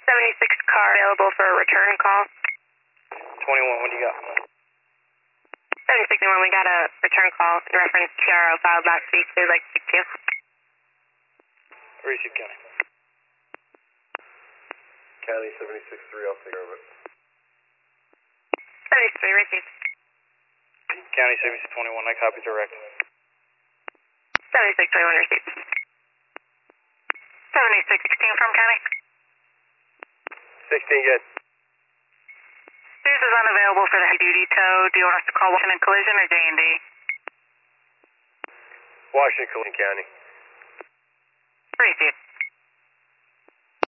76 car available for a return call. 21, what do you got? 76 anyone, we got a return call in reference to TRO filed last week. We'd like to speak to you. Receive County. County 76-3, I'll take care of it. 73, received. County 7621, I copy direct. 7621, received. 7616 from County. 16, good. Suze is unavailable for the heavy-duty tow. Do you want us to call Washington Collision or J&D? Washington, County. Received.